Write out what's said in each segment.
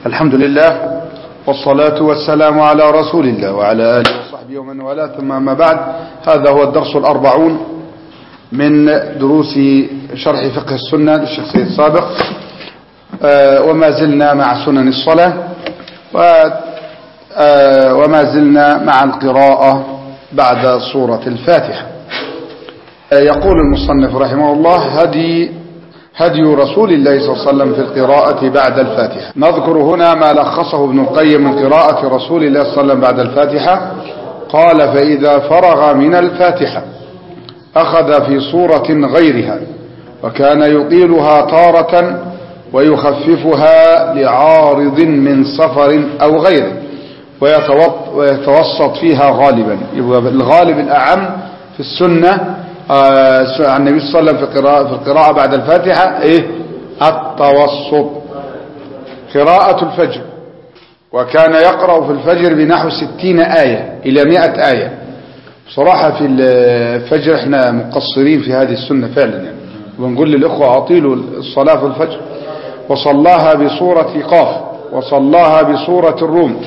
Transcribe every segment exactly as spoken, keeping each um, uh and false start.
الحمد لله والصلاة والسلام على رسول الله وعلى آله وصحبه ومن والاه، ثم أما بعد. هذا هو الدرس الأربعون من دروس شرح فقه السنة للشيخ سيد صابق، وما زلنا مع سنن الصلاة وما زلنا مع القراءة بعد سورة الفاتحة. يقول المصنف رحمه الله: هدي هدي رسول الله صلى الله عليه وسلم في القراءة بعد الفاتحة. نذكر هنا ما لخصه ابن القيم من قراءة رسول الله صلى الله عليه وسلم بعد الفاتحة. قال: فإذا فرغ من الفاتحة أخذ في صورة غيرها، وكان يطيلها تارة ويخففها لعارض من سفر أو غيره، ويتوسط فيها غالبا. الغالب الأعم في السنة عن النبي صلى الله عليه وسلم في القراءة, في القراءة بعد الفاتحة إيه؟ التوسط. قراءة الفجر، وكان يقرأ في الفجر بنحو ستين آية إلى مئة آية. بصراحة في الفجر احنا مقصرين في هذه السنة فعلا يعني، ونقول للإخوة أطيلوا الصلاة في الفجر. وصلاها بصورة قاف، وصلاها بصورة الروم.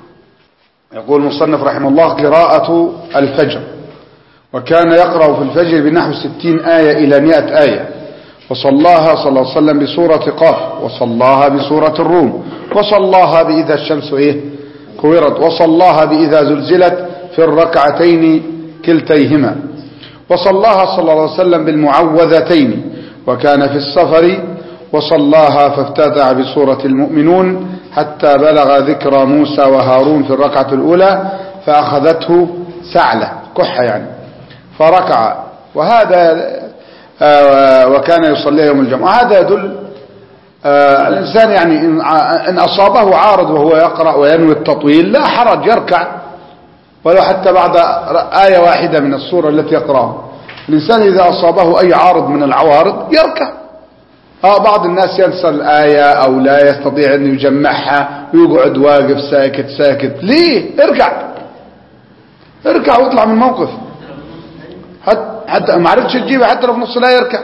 يقول المصنف رحمه الله: قراءة الفجر، وكان يقرأ في الفجر بنحو ستين آية إلى مئة آية. وصلاها صلى الله عليه وسلم بسورة قاف، وصلاها بسورة الروم، وصلاها بإذا الشمس إيه كورت، وصلاها بإذا زلزلت في الركعتين كلتيهما. وصلاها صلى الله عليه وسلم بالمعوذتين، وكان في السفر. وصلاها فافتتح بسورة المؤمنون حتى بلغ ذكر موسى وهارون في الركعة الأولى، فأخذته سعلة كحة يعني فركع. وهذا آه وكان يصلي يوم الجمعة. هذا يدل آه الإنسان يعني إن أصابه عارض وهو يقرأ وينوي التطويل لا حرج، يركع ولو حتى بعد آية واحدة من السورة التي يقرأها. الإنسان إذا أصابه أي عارض من العوارض يركع. آه بعض الناس ينسى الآية أو لا يستطيع أن يجمعها ويقعد واقف ساكت ساكت. ليه؟ اركع اركع واطلع من الموقف. حتى ما عرفتش تجيبها حتى لو في نص لا يركع.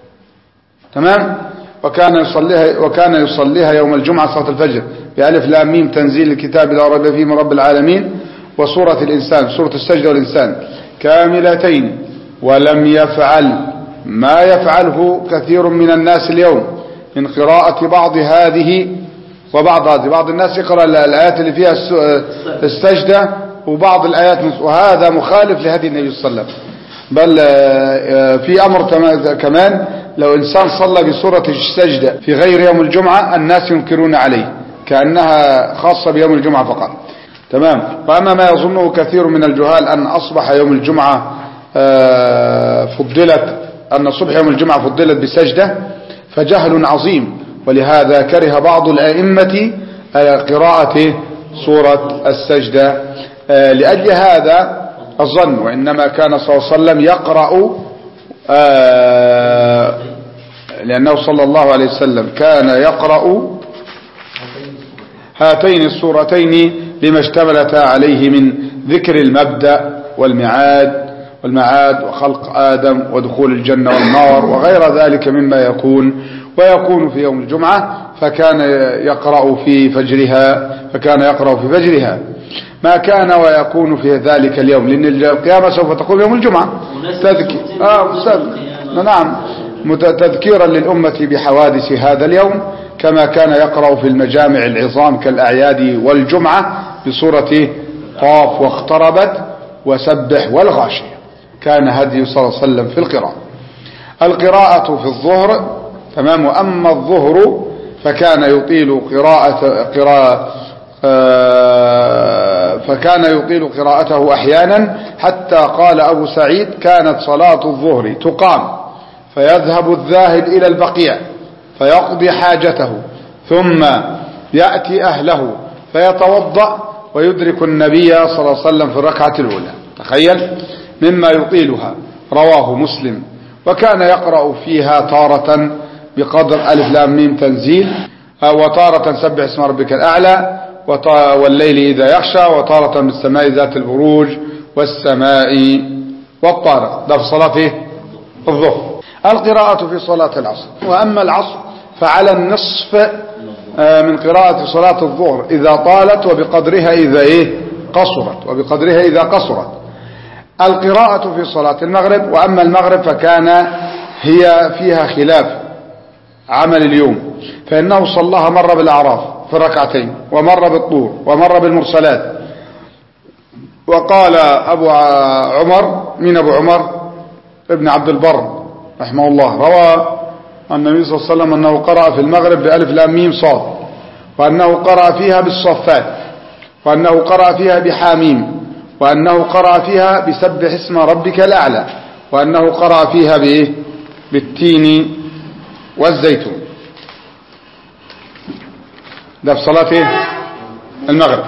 تمام. وكان يصليها وكان يصليها يوم الجمعة صلاة الفجر بألف لام ميم تنزيل الكتاب لا ريب فيه من رب العالمين، وسورة الإنسان سورة السجدة والإنسان كاملتين. ولم يفعل ما يفعله كثير من الناس اليوم من قراءة بعض هذه وبعض هذه. بعض الناس يقرأ الآيات اللي فيها السجدة وبعض الآيات، وهذا مخالف لهدي النبي صلى الله عليه وسلم. بل في أمر كمان، لو إنسان صلى بسورة السجدة في غير يوم الجمعة الناس ينكرون عليه كأنها خاصة بيوم الجمعة فقط. تمام. وأما ما يظنه كثير من الجهال أن أصبح يوم الجمعة فضلت أن صبح يوم الجمعة فضلت بسجدة، فجهل عظيم. ولهذا كره بعض الأئمة قراءة سورة السجدة لأجل هذا الظن. وإنما كان صلى الله عليه وسلم يقرأ آه لأنه صلى الله عليه وسلم كان يقرأ هاتين السورتين لما اشتملتا عليه من ذكر المبدأ والمعاد والمعاد وخلق آدم ودخول الجنة والنار وغير ذلك مما يكون ويكون في يوم الجمعة. فكان يقرأ في فجرها فكان يقرأ في فجرها ما كان ويكون في ذلك اليوم، لأن القيامة سوف تقوم يوم الجمعة. تذكير آه نعم تذكيرا للأمة بحوادث هذا اليوم، كما كان يقرأ في المجامع العظام كالأعياد والجمعة بسورة قاف واقتربت وسبح والغاشية. كان هدي صلى الله عليه وسلم في القراءة. القراءة في الظهر تمام. أما الظهر فكان يطيل قراءة قراءة فكان يطيل قراءته أحيانا، حتى قال أبو سعيد: كانت صلاة الظهر تقام فيذهب الذاهب إلى البقيع فيقضي حاجته، ثم يأتي أهله فيتوضأ ويدرك النبي صلى الله عليه وسلم في الركعة الأولى. تخيل مما يطيلها. رواه مسلم. وكان يقرأ فيها تارة بقدر ألف لام ميم تنزيل، وتارة سبح اسم ربك الأعلى، والليل إذا يخشى، وتارة بالسماء ذات البروج والسماء والطارق. ده في صلاة الظهر. القراءة في صلاة العصر. وأما العصر فعلى النصف من قراءة صلاة الظهر إذا طالت وبقدرها إذا إيه قصرت وبقدرها إذا قصرت. القراءة في صلاة المغرب. وأما المغرب فكان هي فيها خلاف عمل اليوم، فإنه صلاها مرة بالأعراف في الركعتين، ومرة بالطور، ومرة بالمرسلات. وقال أبو عمر من أبو عمر ابن عبد البر رحمه الله روى النبي صلى الله عليه وسلم أنه قرأ في المغرب بألف لام ميم صاد، وأنه قرأ فيها بالصفات، وأنه قرأ فيها بحاميم، وأنه قرأ فيها بسبح اسم ربك الأعلى، وأنه قرأ فيها بإيه بالتين والزيتون. ده في صلاة إيه المغرب.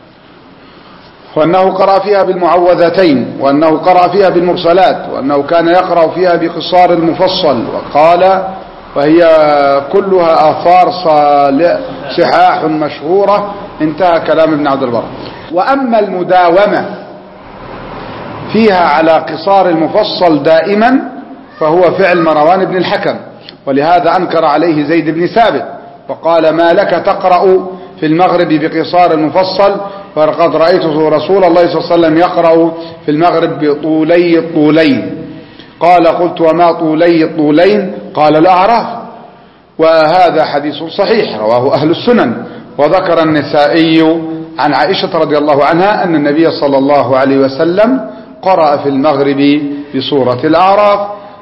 وأنه قرأ فيها بالمعوذتين، وأنه قرأ فيها بالمرسلات، وأنه كان يقرأ فيها بقصار المفصل. وقال وهي كلها آثار صحاح مشهورة. انتهى كلام ابن عبد البر. وأما المداومة فيها على قصار المفصل دائما فهو فعل مروان بن الحكم، ولهذا أنكر عليه زيد بن ثابت وقال ما لك تقرأ في المغرب بقصار المفصل فقد رأيت رسول الله صلى الله عليه وسلم يقرأ في المغرب بطولي الطولين. قال قلت وما طولي الطولين؟ قال الأعراف. وهذا حديث صحيح رواه أهل السنن. وذكر النسائي عن عائشة رضي الله عنها أن النبي صلى الله عليه وسلم قرأ في المغرب بسورة الأعراف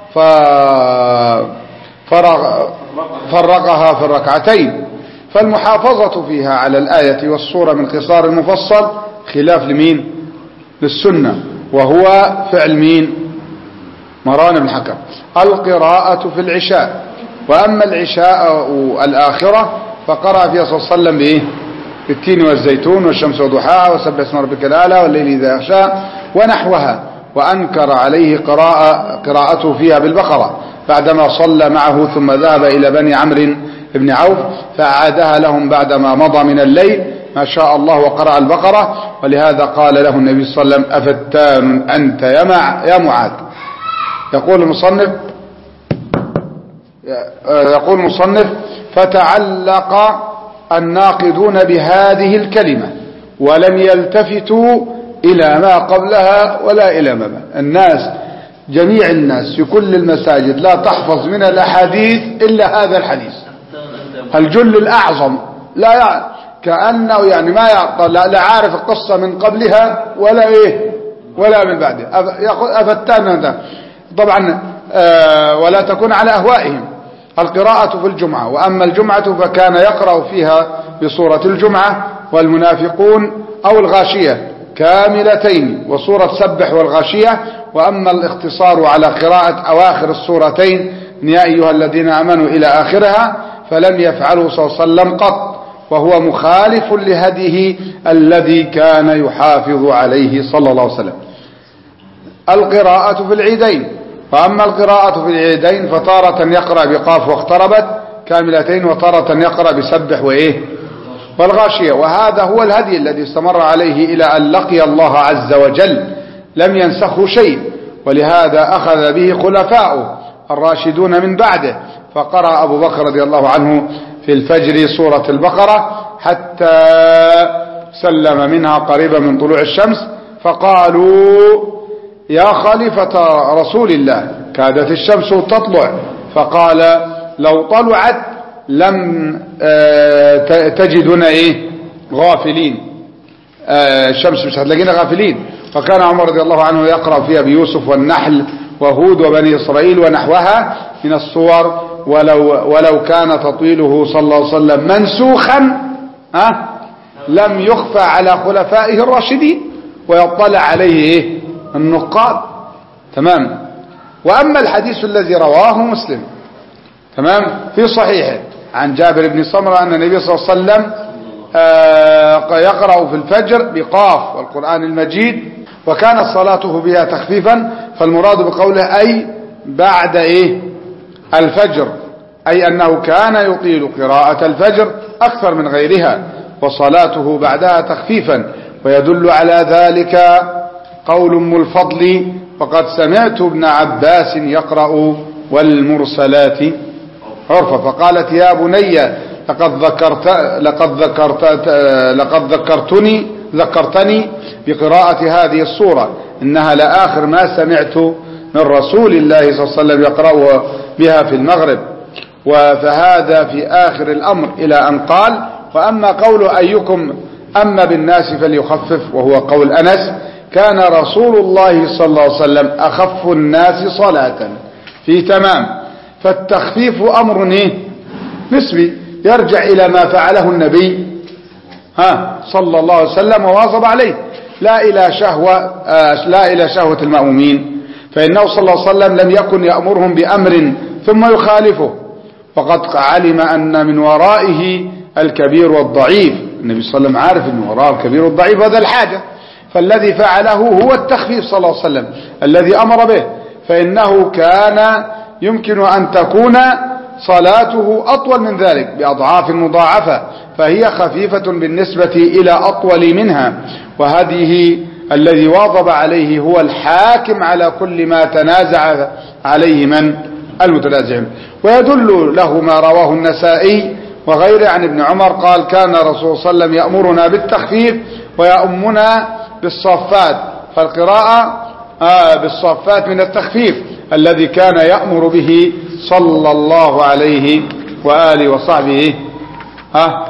ففرغ فرقها في الركعتين. فالمحافظة فيها على الآية والسورة من قصار المفصل خلاف لمين؟ للسنة، وهو فعل مين؟ مروان بن الحكم. القراءة في العشاء. وأما العشاء الآخرة فقرأ فيها صلى الله عليه وسلم بإيه؟ بالتين والزيتون والشمس وضحاها وسبح اسم ربك الأعلى والليل إذا يغشى ونحوها. وأنكر عليه قراءة قراءته فيها بالبقرة بعدما صلى معه ثم ذهب إلى بني عمرو بن عوف فأعادها لهم بعدما مضى من الليل ما شاء الله وقرأ البقرة. ولهذا قال له النبي صلى الله عليه وسلم أفتان أنت يا مع يا معاذ. يقول المصنف يقول المصنف فتعلق الناقدون بهذه الكلمة ولم يلتفتوا إلى ما قبلها ولا إلى ما بعد. الناس جميع الناس في كل المساجد لا تحفظ من الأحاديث إلا هذا الحديث الجل الأعظم، لا يعني كأنه يعني ما يعطى لا عارف القصة من قبلها ولا إيه ولا من بعدها. يقول أفتان طبعا آه ولا تكون على أهوائهم. القراءة في الجمعة. وأما الجمعة فكان يقرأ فيها بسورة الجمعة والمنافقون أو الغاشية كاملتين وسورة سبح والغاشية. وأما الاختصار على قراءة أواخر السورتين يا أيها الذين آمنوا إلى آخرها فلم يفعله صلى الله عليه وسلم قط، وهو مخالف لهديه الذي كان يحافظ عليه صلى الله عليه وسلم. القراءة في العيدين. وأما القراءة في العيدين فتارة يقرأ بقاف واقتربت كاملتين وتارة يقرأ بسبح وإيه والغاشية. وهذا هو الهدي الذي استمر عليه إلى أن لقي الله عز وجل لم ينسخه شيء، ولهذا أخذ به خلفاؤه الراشدون من بعده. فقرأ أبو بكر رضي الله عنه في الفجر سورة البقرة حتى سلم منها قريبا من طلوع الشمس فقالوا يا خليفة رسول الله كادت الشمس تطلع. فقال لو طلعت لم تجدنا إيه غافلين، الشمس مش هتلاقينا غافلين. فكان عمر رضي الله عنه يقرأ فيها بيوسف والنحل وهود وبني إسرائيل ونحوها من الصور ولو, ولو كان تطويله صلى الله عليه وسلم منسوخا ها لم يخفى على خلفائه الراشدين ويطلع عليه إيه النقاد. تمام. وأما الحديث الذي رواه مسلم تمام في صحيحه عن جابر بن سمرة أن النبي صلى الله عليه وسلم يقرأ في الفجر بقاف والقرآن المجيد وكانت صلاته بها تخفيفا. فالمراد بقوله أي بعد إيه الفجر، أي أنه كان يطيل قراءة الفجر أكثر من غيرها وصلاته بعدها تخفيفا. ويدل على ذلك قول أم الفضل وقد سمعت ابن عباس يقرأ والمرسلات عرفا. فقالت يا بني لقد ذكرت لقد ذكرت لقد ذكرتني ذكرتني بقراءة هذه السورة إنها لآخر ما سمعت من رسول الله صلى الله عليه وسلم يقرأ بها في المغرب. فهذا في آخر الأمر إلى أن قال: وأما قول أيكم أما بالناس فليخفف، وهو قول أنس: كان رسول الله صلى الله عليه وسلم أخف الناس صلاة في تمام. فالتخفيف أمر نسبي يرجع إلى ما فعله النبي ها صلى الله عليه وسلم وواظب عليه، لا إلى شهوة آه لا إلى شهوة المأمومين، فإنه صلى الله عليه وسلم لم يكن يأمرهم بأمر ثم يخالفه، وقد علم أن من ورائه الكبير والضعيف. النبي صلى الله عليه وسلم عارف أن وراءه الكبير والضعيف، هذا الحاجة، فالذي فعله هو التخفيف صلى الله عليه وسلم الذي أمر به، فإنه كان يمكن أن تكون صلاته أطول من ذلك بأضعاف مضاعفة، فهي خفيفة بالنسبة إلى أطول منها. وهذه الذي واظب عليه هو الحاكم على كل ما تنازع عليه من المتنازعين. ويدل له ما رواه النسائي وغيره عن ابن عمر قال: كان رسول الله صلى الله عليه وسلم يأمرنا بالتخفيف ويأمنا بالصفات، فالقراءة آه بالصفات من التخفيف الذي كان يأمر به صلى الله عليه وآله وصحبه آه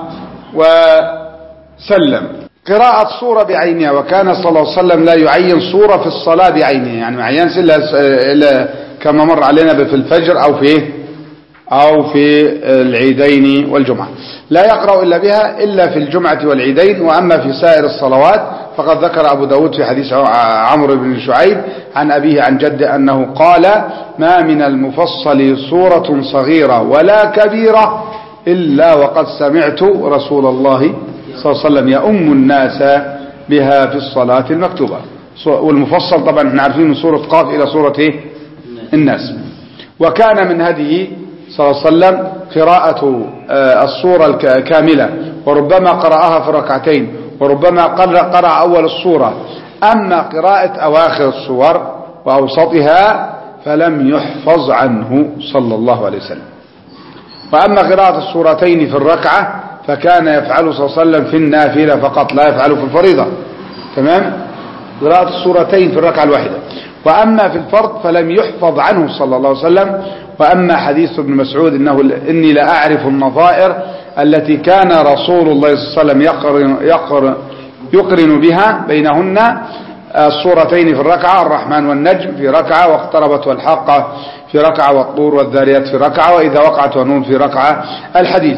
وسلم. قراءة صورة بعينها، وكان صلى الله عليه وسلم لا يعين صورة في الصلاة بعينها، يعني ما عينش إلا كما مر علينا في الفجر أو في أو في العيدين والجمعة، لا يقرأ إلا بها إلا في الجمعة والعيدين. وأما في سائر الصلوات فقد ذكر أبو داود في حديث عمرو بن شعيب عن أبيه عن جده أنه قال: ما من المفصل صورة صغيرة ولا كبيرة إلا وقد سمعت رسول الله صلى الله عليه وسلم يؤم الناس بها في الصلاة المكتوبة. والمفصل طبعا احنا عارفين من سورة قاف إلى سورة الناس. وكان من هذه صلى الله عليه وسلم قراءة الصورة الكاملة، وربما قرأها في ركعتين، وربما قرأ أول الصورة. أما قراءة أواخر الصور وأوسطها فلم يحفظ عنه صلى الله عليه وسلم. وأما قراءة الصورتين في الركعة فكان يفعل صلى الله عليه وسلم في النافلة فقط، لا يفعله في الفريضة. تمام؟ قراءة الصورتين في الركعة الواحدة. وأما في الفرض فلم يحفظ عنه صلى الله عليه وسلم. وأما حديث ابن مسعود إنه إني لا أعرف النظائر التي كان رسول الله صلى الله عليه وسلم يقرن, يقرن, يقرن بها بينهن الصورتين في الركعة، الرحمن والنجم في ركعة، واقتربت والحاقة في ركعة، والطور والذاريات في ركعة، وإذا وقعت ونون في ركعة الحديث.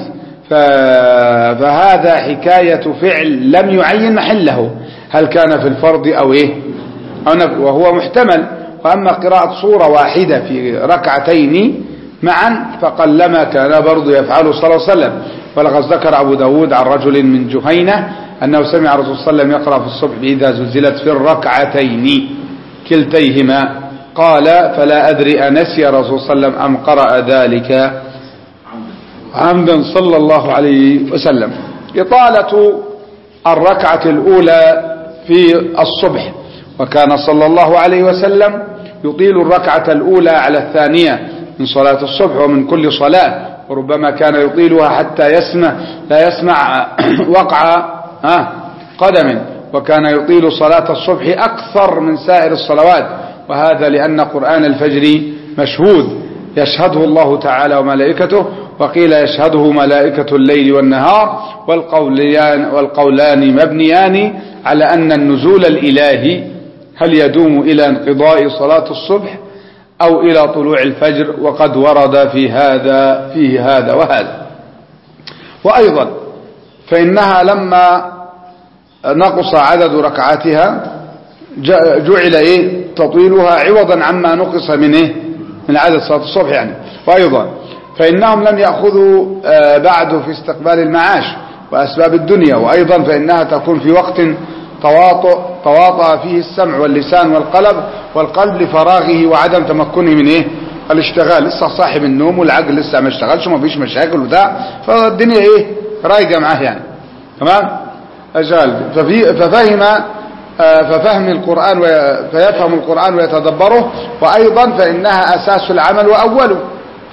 فهذا حكاية فعل لم يعين محله، هل كان في الفرض أو إيه أو وهو محتمل. وأما قراءة صورة واحدة في ركعتين معا فقلما كان برضو يفعله صلى الله عليه وسلم. ولقد ذكر أبو داود عن رجل من جهينة أنه سمع الرسول صلى الله عليه وسلم يقرأ في الصبح إذا زلزلت في الركعتين كلتيهما، قال: فلا أدري أنسي الرسول صلى الله عليه وسلم أم قرأ ذلك عمدا صلى الله عليه وسلم. إطالة الركعة الأولى في الصبح، وكان صلى الله عليه وسلم يطيل الركعة الأولى على الثانية من صلاة الصبح ومن كل صلاة، وربما كان يطيلها حتى يسمع لا يسمع وقع قدم، وكان يطيل صلاة الصبح أكثر من سائر الصلوات، وهذا لأن قرآن الفجر مشهود يشهده الله تعالى وملائكته، وقيل يشهده ملائكة الليل والنهار، والقولان, والقولان مبنيان على أن النزول الإلهي هل يدوم إلى انقضاء صلاة الصبح أو إلى طلوع الفجر، وقد ورد في هذا فيه هذا وهذا. وأيضا فإنها لما نقص عدد ركعاتها جعل إيه تطويلها عوضا عما نقص من إيه من عدد صلاة الصبح يعني. وأيضا فإنهم لم يأخذوا بعد في استقبال المعاش وأسباب الدنيا، وأيضا فإنها تكون في وقت تواطؤ تواطأ فيه السمع واللسان والقلب والقلب لفراغه وعدم تمكنه من إيه الاشتغال، لسه صاحب النوم والعقل لسه ما اشتغلش وما فيش مشاكل وده، فالدنيا إيه رايقة معاه يعني. تمام أجال ففي ففهم ففهم القرآن فيفهم القرآن ويتدبره. وأيضا فإنها أساس العمل وأوله،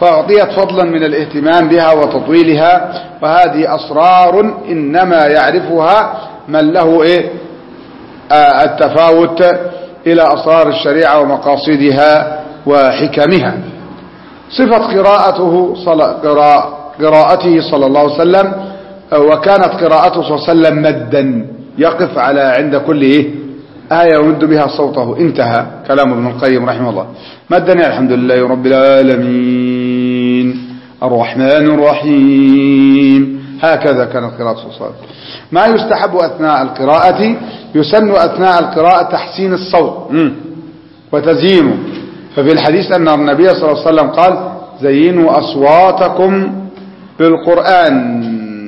فأعطيت فضلا من الاهتمام بها وتطويلها، وهذه أسرار إنما يعرفها من له إيه آه التفاوت إلى أسرار الشريعة ومقاصدها وحكمها. صفة قراءته صل... قراءته صلى الله عليه وسلم، وكانت قراءته صلى الله عليه وسلم مدا، يقف على عند كل إيه آية ويمد بها صوته. انتهى كلام ابن القيم رحمه الله. مدني الحمد لله رب العالمين الرحمن الرحيم، هكذا كانت قراءة صلى الله عليه وسلم. ما يستحب أثناء القراءة، يسن أثناء القراءة تحسين الصوت وتزيينه. ففي الحديث أن النبي صلى الله عليه وسلم قال زينوا أصواتكم بالقرآن،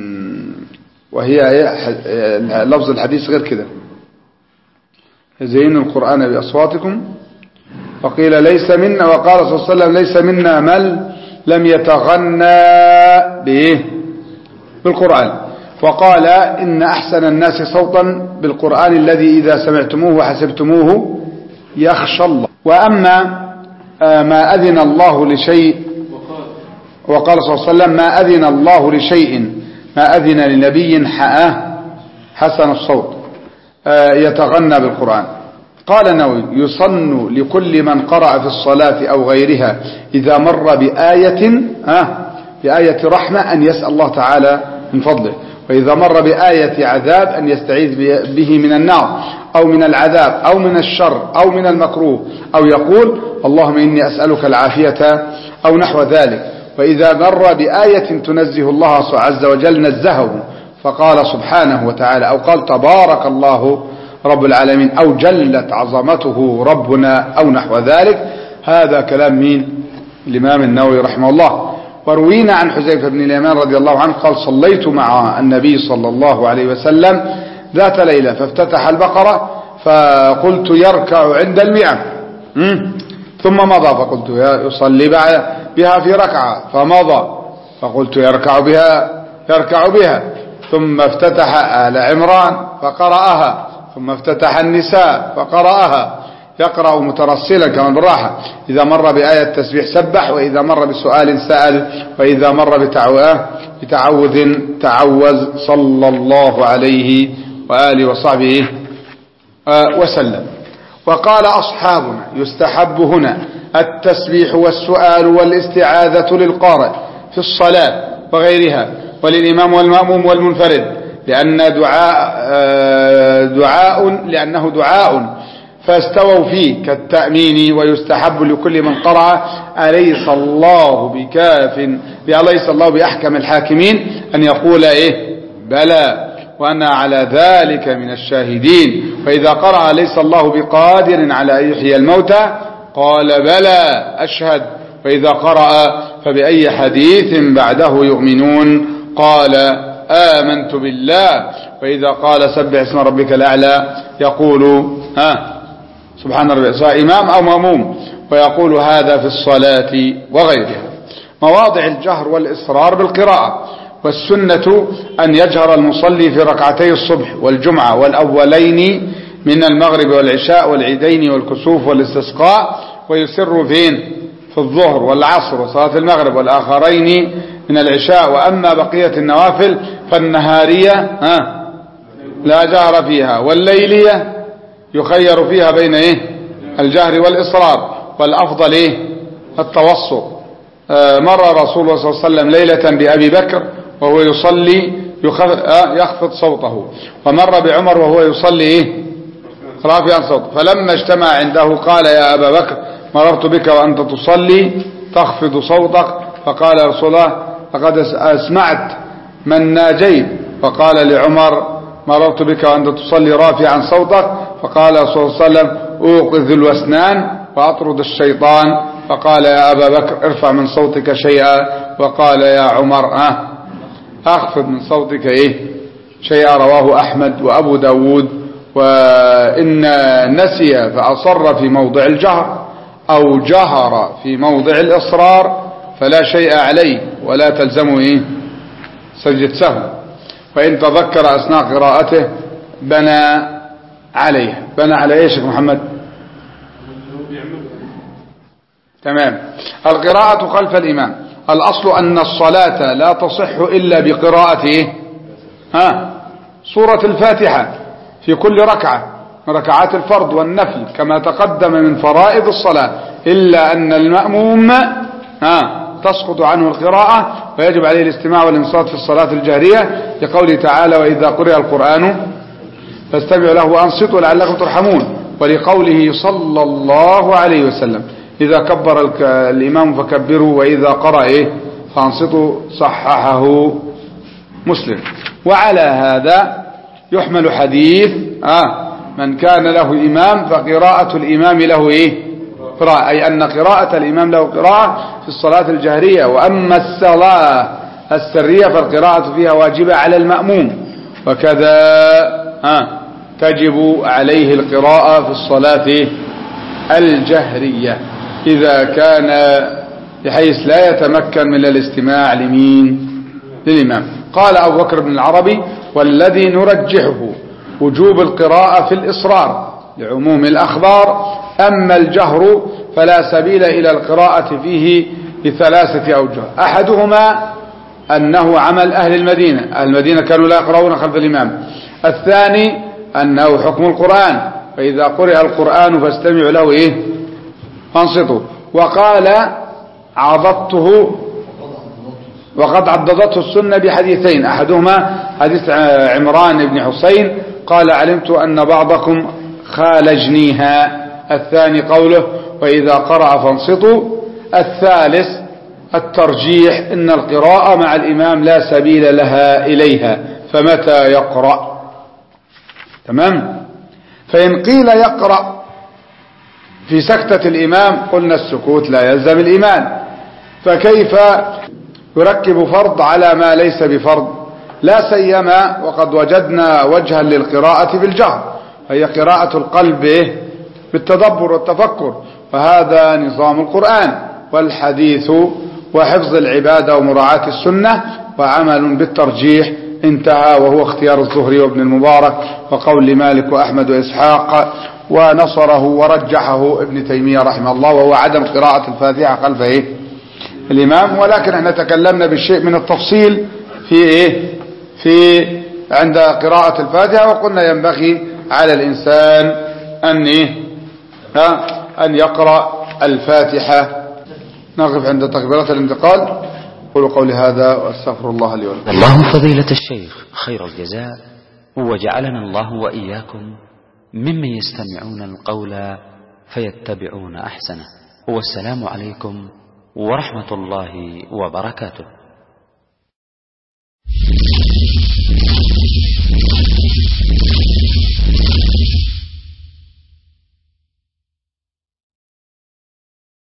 وهي لفظ الحديث غير كده، زينوا القرآن بأصواتكم. وقيل ليس منا، وقال صلى الله عليه وسلم ليس منا من لم يتغنى بإيه بالقرآن. وقال إن أحسن الناس صوتا بالقرآن الذي إذا سمعتموه وحسبتموه يخشى الله. وأما ما أذن الله لشيء، وقال صلى الله عليه وسلم ما أذن الله لشيء ما أذن لنبي حسن الصوت يتغنى بالقرآن. قال النووي يصن لكل من قرأ في الصلاة أو غيرها إذا مر بآية بآية رحمة أن يسأل الله تعالى من فضله، وإذا مر بآية عذاب أن يستعيذ به من النار أو من العذاب أو من الشر أو من المكروه، أو يقول اللهم إني أسألك العافية أو نحو ذلك. وإذا مر بآية تنزه الله عز وجل نزهه فقال سبحانه وتعالى، أو قال تبارك الله رب العالمين، أو جلت عظمته ربنا أو نحو ذلك. هذا كلام مين؟ الإمام النووي رحمه الله. وروينا عن حذيفة بن اليمان رضي الله عنه قال صليت مع النبي صلى الله عليه وسلم ذات ليلة فافتتح البقرة فقلت يركع عند المئة ثم مضى، فقلت يصلي بها في ركعة فمضى، فقلت يركع بها يركع بها ثم افتتح آل عمران فقرأها، ثم افتتح النساء فقرأها، يقرأ مترسلا كمان بالراحة. إذا مر بآية تسبيح سبح، وإذا مر بسؤال سأل، وإذا مر بتعوذ تعوذ صلى الله عليه وآله وصحبه وسلم. وقال أصحابنا يستحب هنا التسبيح والسؤال والاستعاذة للقارئ في الصلاة وغيرها، وللإمام والمأموم والمنفرد، لأن دعاء دعاء لأنه دعاء فاستووا فيه كالتأمين. ويستحب لكل من قرأ أليس الله بكاف أليس الله بأحكم الحاكمين أن يقول إيه بلى وأنا على ذلك من الشاهدين. فإذا قرأ أليس الله بقادر على أن يحيي الموتى قال بلى أشهد. وإذا قرأ فبأي حديث بعده يؤمنون قال آمنت بالله. وإذا قال سبح اسم ربك الأعلى يقول ها سبحان ربي، سواء إمام أو مأموم، ويقول هذا في الصلاة وغيرها. مواضع الجهر والإصرار بالقراءة. والسنة أن يجهر المصلي في ركعتي الصبح والجمعة والأولين من المغرب والعشاء والعيدين والكسوف والاستسقاء، ويسر فين في الظهر والعصر وصلاة المغرب والآخرين من العشاء. وأما بقية النوافل فالنهارية ها لا جهر فيها، والليلية يخير فيها بين إيه الجهر والإصرار، والأفضل إيه التوسط. آه مر رسول الله صلى الله عليه وسلم ليلة بأبي بكر وهو يصلي يخفض صوته، ومر بعمر وهو يصلي إيه رافعا صوته، فلما اجتمع عنده قال يا أبا بكر مررت بك وأنت تصلي تخفض صوتك، فقال يا رسول الله لقد أسمعت من ناجيت، فقال لعمر مررت بك وأنت تصلي رافعا صوتك، فقال صلى الله عليه وسلم أوقظ الوسنان وأطرد الشيطان، فقال يا أبا بكر ارفع من صوتك شيئا، وقال يا عمر أه أخفض من صوتك إيه شيئا. رواه أحمد وأبو داود. وإن نسي فأصر في موضع الجهر أو جهر في موضع الإصرار فلا شيء عليه ولا تلزمه إيه سجد سهو، وإن تذكر أثناء قراءته بنى عليه. بنى على إيش محمد؟ تمام. القراءة خلف الإمام، الأصل أن الصلاة لا تصح إلا بقراءة إيه؟ ها سورة الفاتحة في كل ركعة من ركعات الفرض والنفل كما تقدم من فرائض الصلاة، إلا أن المأموم ها تسقط عنه القراءة ويجب عليه الاستماع والانصات في الصلاة الجهرية، لقوله تعالى وإذا قرئ القرآن فاستمعوا له وأنصتوا لعلكم ترحمون، ولقوله صلى الله عليه وسلم إذا كبر الإمام فكبروا وإذا قرأ إيه فأنصتوا، صححه مسلم. وعلى هذا يحمل حديث آه من كان له إمام فقراءة الإمام له إيه قراءة، أي أن قراءة الإمام له قراءة في الصلاة الجهرية، وأما الصلاة السرية فالقراءة فيها واجبة على المأموم، وكذا آه تجب عليه القراءة في الصلاة الجهرية إذا كان بحيث لا يتمكن من الاستماع لمين للإمام. قال أبو بكر بن العربي والذي نرجحه وجوب القراءة في الإصرار لعموم الأخبار، أما الجهر فلا سبيل إلى القراءة فيه بثلاثة أوجه، أحدهما أنه عمل أهل المدينة، أهل المدينة كانوا لا يقرؤون خلف الإمام. الثاني أنه حكم القرآن، فإذا قرئ القرآن فاستمعوا له إيه فانصتوا. وقال عضدته وقد عضدته السنة بحديثين، أحدهما حديث عمران بن حسين قال علمت أن بعضكم خالجنيها، الثاني قوله وإذا قرأ فانصتوا. الثالث الترجيح إن القراءة مع الإمام لا سبيل لها إليها، فمتى يقرأ تمام. فإن قيل يقرأ في سكتة الإمام قلنا السكوت لا يلزم الإمام، فكيف يركب فرض على ما ليس بفرض، لا سيما وقد وجدنا وجها للقراءة بالجهر، هي قراءة القلب بالتدبر والتفكر، فهذا نظام القرآن والحديث وحفظ العبادة ومراعاة السنة وعمل بالترجيح انتهى، وهو اختيار الزهري وابن المبارك وقول مالك وأحمد وإسحاق، ونصره ورجحه ابن تيمية رحمه الله، وهو عدم قراءة الفاتحة خلف إيه الإمام. ولكن احنا تكلمنا بالشيء من التفصيل في إيه في عند قراءة الفاتحة، وقلنا ينبغي على الإنسان أن إيه ها أن يقرأ الفاتحة. نقف عند تكبيرات الانتقال. قولوا قولي هذا واستغفر الله لي ولكم. الله فضيلة الشيخ خير الجزاء، وجعلنا الله وإياكم ممن يستمعون القول فيتبعون أحسنه. والسلام عليكم ورحمة الله وبركاته.